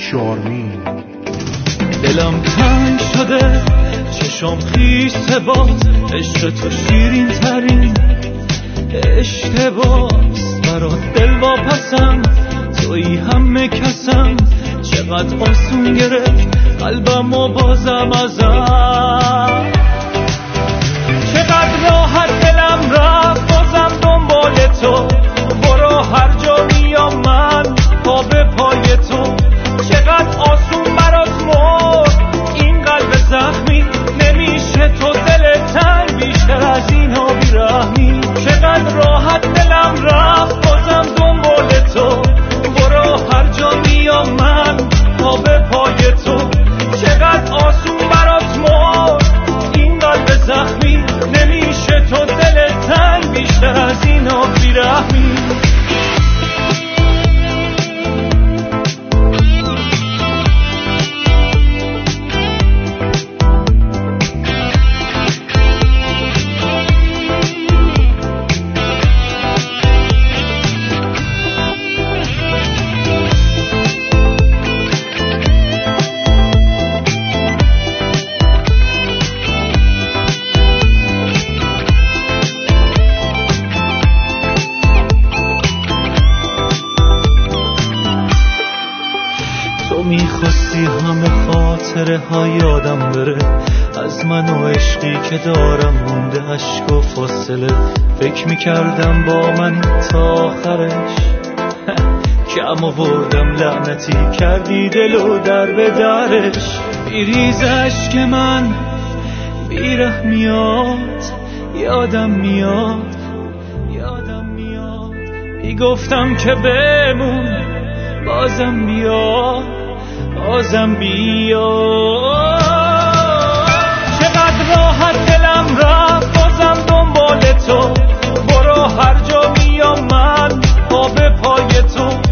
چارمی. دلم تنگ شده چشم خیسته باز، عشق تو شیرین ترین اشتباس، برات دل واپسم توی همه کسم، چقدر آسون گرفت قلبم و بازم ازم، چقدر راحت دلم رفت بازم دنبال تو، برو هر جا میام من پا به پای تو، چقدر آسون برات مرد این قلب زخمی، نمیشه تو دل تنگ بیشتر از اینا بیرحمی، چقدر راحت دلم رفت بازم دنبال تو، برو هر جا میام من پا به پای تو، چقدر آسون برات مرد این قلب زخمی، نمیشه تو دل تنگ بیشتر از اینا بیرحمی. میخواستی همه خاطره ها یادم بره از من و عشقی که دارم مونده عشق و فاصله، فکر میکردم با منی تا آخرش کم آوردم لعنتی کردی دلو در به درش، بیریز عشق من بیره میاد یادم میاد میگفتم که بمون بازم بیا چقدر راحت دلم رفت بازم دنبال تو، برو هر جا میام من پا به پای تو،